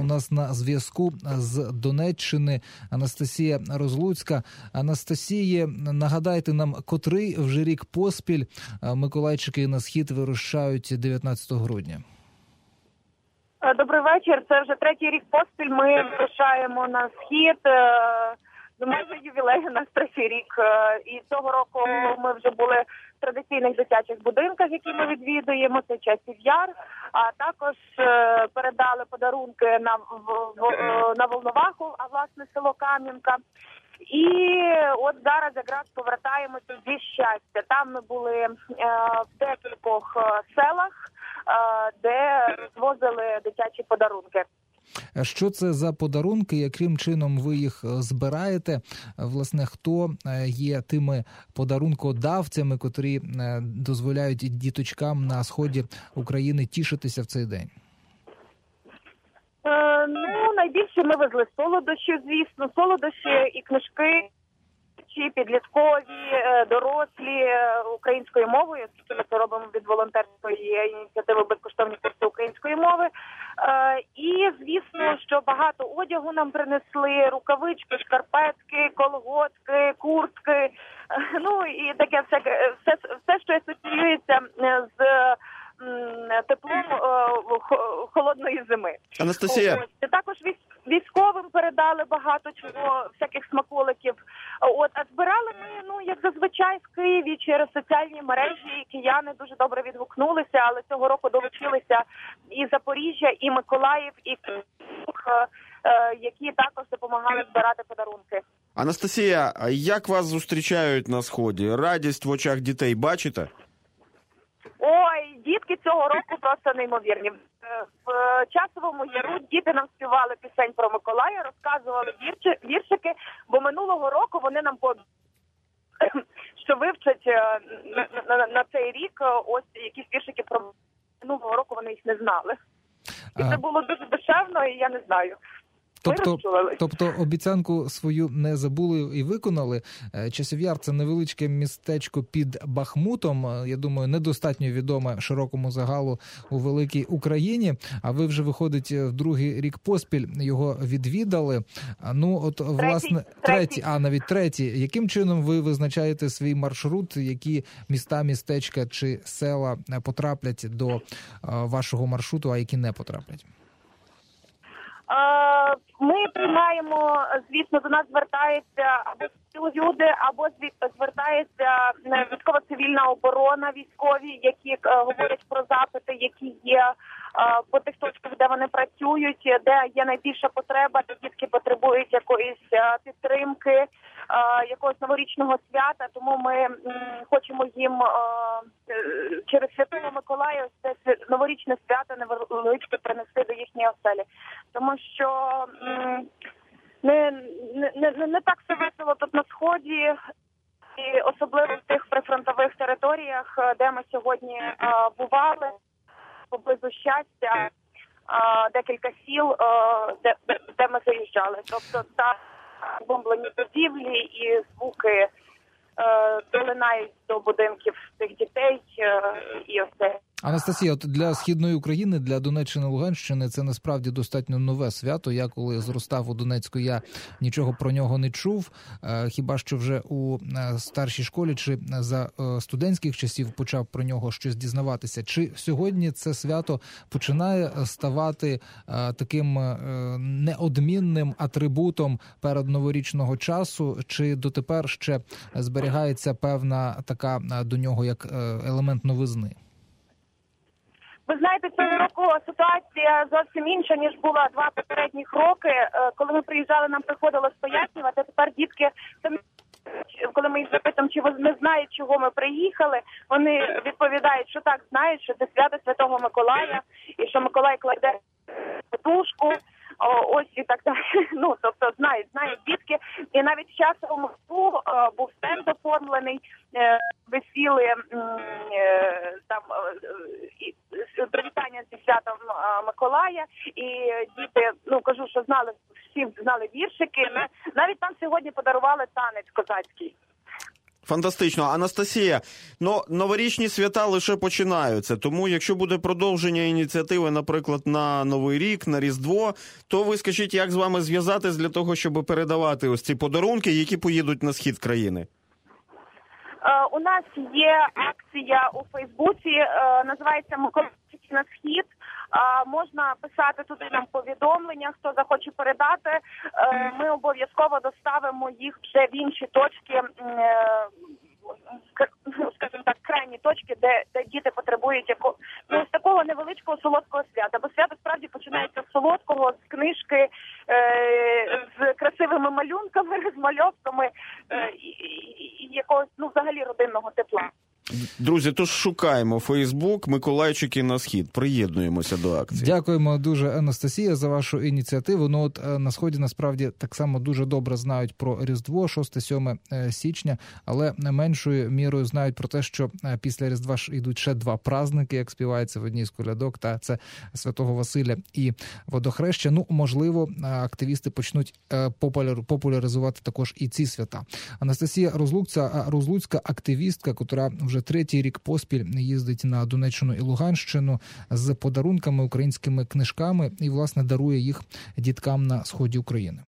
нас на зв'язку з Донеччини Анастасія Розлуцька. Анастасія, нагадайте нам, котрий вже рік поспіль миколайчики на схід вирушають 19 грудня? Добрий вечір. Це вже третій рік поспіль. Ми вирушаємо на схід. Майже ювілей у нас третій рік. І цього року ми вже були в традиційних дитячих будинках, які ми відвідуємо. Це Часів Яр. А також передали подарунки на Волноваху, а власне село Кам'янка. І от зараз якраз повертаємося зі Щастя. Там ми були в декількох селах, де звозили дитячі подарунки. Що це за подарунки, яким чином ви їх збираєте? Власне, хто є тими подарункодавцями, котрі дозволяють діточкам на сході України тішитися в цей день? Найбільше ми везли солодощі, звісно, солодощі і книжки, підліткові, дорослі українською мовою. Ми це робимо від волонтерської ініціативи «Безкоштовні курси української мови». І, звісно, що багато одягу нам принесли, рукавички, шкарпетки, колготки, куртки, і таке все, що асоціюється з теплом холодної зими. Анастасія. Також військовим передали багато чого, всяких смаколиків. А збирали ми, як зазвичай, в Києві через соціальні мережі. Кияни дуже добре відгукнулися, але цього року долучилися і Запоріжжя, і Миколаїв, і які також допомагали збирати подарунки. Анастасія, а як вас зустрічають на сході? Радість в очах дітей бачите? Ой, дітки цього року просто неймовірні. В Часовому Яру діти нам співали пісень про Миколая, розказували віршики, бо минулого року вони нам що вивчать на цей рік ось якісь віршики про минулого року, вони їх не знали. І це було дуже душевно, і я не знаю. Тобто обіцянку свою не забули і виконали. Часів Яр – це невеличке містечко під Бахмутом, я думаю, недостатньо відоме широкому загалу у великій Україні, а ви вже, виходить, в другий рік поспіль його відвідали. Навіть третій. Яким чином ви визначаєте свій маршрут, які міста, містечка чи села потраплять до вашого маршруту, а які не потраплять? Ми приймаємо, звісно, до нас звертаються або люди, або звертається військово-цивільна оборона, військові, які говорять про запити, які є по тих точках, де вони працюють, де є найбільша потреба, де дітки потребують якоїсь підтримки, якогось новорічного свята. Тому ми хочемо їм через Святого Миколая це новорічне свято невеличке принести до їхньої оселі. Тому що не так все весело тут на Сході, і особливо в тих прифронтових територіях, де ми сьогодні бували, поблизу Щастя, декілька сіл, де ми заїжджали. Тобто там бомблені будівлі і звуки долинають до будинків тих дітей і ось це. Анастасія, от для Східної України, для Донеччини, Луганщини це насправді достатньо нове свято. Я коли зростав у Донецьку, я нічого про нього не чув. Хіба що вже у старшій школі чи за студентських часів почав про нього щось дізнаватися. Чи сьогодні це свято починає ставати таким неодмінним атрибутом передноворічного часу, чи дотепер ще зберігається певна така до нього як елемент новизни? Ви знаєте, цього року ситуація зовсім інша, ніж була 2 попередніх роки. Коли ми приїжджали, нам приходилось пояснювати, а тепер дітки, коли ми їх запитуємо, чи вони знають, чого ми приїхали, вони відповідають, що так, знають, що це свято Святого Миколая, і що Миколай кладе подушку, ось і так далі. Тобто знають дітки. І навіть в Часовому був стенд оформлений, висіли там привітання зі святом Миколая, і діти, кажу, що всі знали віршики. Навіть там сьогодні подарували танець козацький. Фантастично. Анастасія, новорічні свята лише починаються, тому якщо буде продовження ініціативи, наприклад, на Новий рік, на Різдво, то ви скажіть, як з вами зв'язатись для того, щоб передавати ось ці подарунки, які поїдуть на схід країни? У нас є акція у Фейсбуці, називається «Миколайчики на схід». Можна писати туди нам повідомлення, хто захоче передати. Ми обов'язково доставимо їх вже в інші точки, скажімо так, крайні точки, де діти потребують з такого невеличкого солодкого свята. Бо свято справді починається з солодкого, з книжки, з красивими малюнками, розмальовками і якогось, взагалі родинного тепла. Друзі, тож шукаємо Фейсбук «Миколайчики на схід». Приєднуємося до акції. Дякуємо дуже, Анастасія, за вашу ініціативу. На Сході, насправді, так само дуже добре знають про Різдво, 6-7 січня, але не меншою мірою знають про те, що після Різдва йдуть ще 2 праздники, як співається в одній з колядок, та це Святого Василя і Водохреща. Можливо, активісти почнуть популяризувати також і ці свята. Анастасія Розлуцька, активістка, котра вже 3-й рік поспіль їздить на Донеччину і Луганщину з подарунками, українськими книжками і, власне, дарує їх діткам на сході України.